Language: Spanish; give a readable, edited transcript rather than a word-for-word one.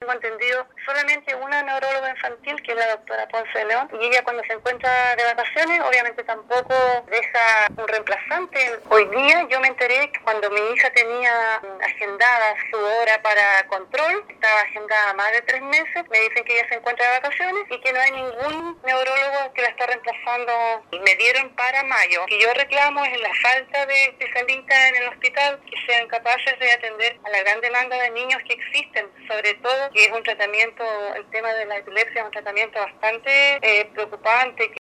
tengo entendido, solamente una neuróloga infantil, que es la doctora Ponce de León, y ella cuando se encuentra de vacaciones, obviamente tampoco deja un reemplazante. Hoy día yo me enteré que cuando mi hija tenía agendada su hora para control, estaba agendada más de 3 meses, me dicen que ella se encuentra de vacaciones y que no hay ningún neurólogo que la está reemplazando, y me dieron para mayo. Lo que yo reclamo es la falta de especialistas en el hospital que sean capaces de atender a la gran demanda de niños que existen, sobre todo que es un tratamiento, el tema de la epilepsia es un tratamiento bastante preocupante.